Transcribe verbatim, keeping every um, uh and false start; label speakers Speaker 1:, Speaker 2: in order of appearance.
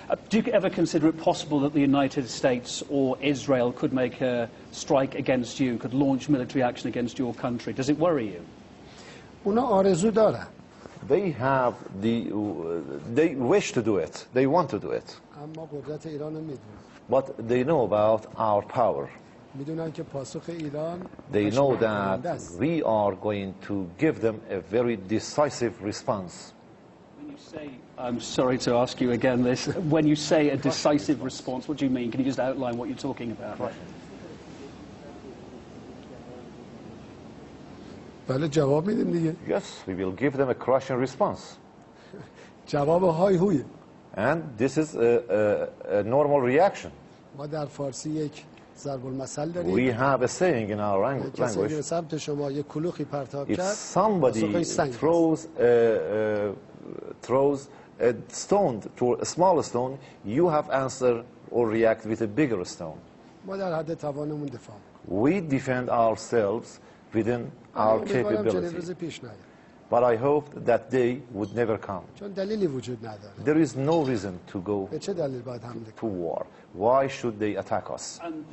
Speaker 1: Uh, do you ever consider it possible that the United States or Israel could make a strike against you, could launch military action against your country? Does it worry you?
Speaker 2: اونا آرزو دارن.
Speaker 3: They have the, uh, they wish to do it. They want to do it.
Speaker 2: اما قدرت ایران رو میدونن.
Speaker 3: But they know about our power.
Speaker 2: میدونن که پاسخ ایران
Speaker 3: They know
Speaker 2: مشروط کننده
Speaker 3: that
Speaker 2: است.
Speaker 3: we are going to give them a very decisive response.
Speaker 1: When you say, I'm sorry to ask you again this, when you say a decisive response, what do you mean? Can you just outline what you're talking about?
Speaker 2: بله جواب میدیم دیگه.
Speaker 3: Yes, we will give them a crushing response.
Speaker 2: جواب های هوی.
Speaker 3: And this is a, a, a normal reaction.
Speaker 2: ما در فارسی یک ضرب المثل
Speaker 3: We
Speaker 2: داریم.
Speaker 3: have a saying in our lang-
Speaker 2: کسی که به
Speaker 3: language.
Speaker 2: سمت شما یک کلوخی پرتاب
Speaker 3: If
Speaker 2: کرد،
Speaker 3: somebody
Speaker 2: پاسخش سنگ است.
Speaker 3: throws a, uh, throws a stone to a smaller stone, you have answer or react with a bigger stone.
Speaker 2: ما در حد توانمون دفاع می‌کنیم.
Speaker 3: We defend ourselves within our
Speaker 2: امیدوارم چنین
Speaker 3: capability.
Speaker 2: روزی پیش نیاد.
Speaker 3: But I hope that day would never come.
Speaker 2: چون دلیلی وجود نداره.
Speaker 3: There is no reason to go
Speaker 2: به چه دلیل باید حمله
Speaker 3: to
Speaker 2: کنیم؟
Speaker 3: war. Why should they attack us?
Speaker 1: And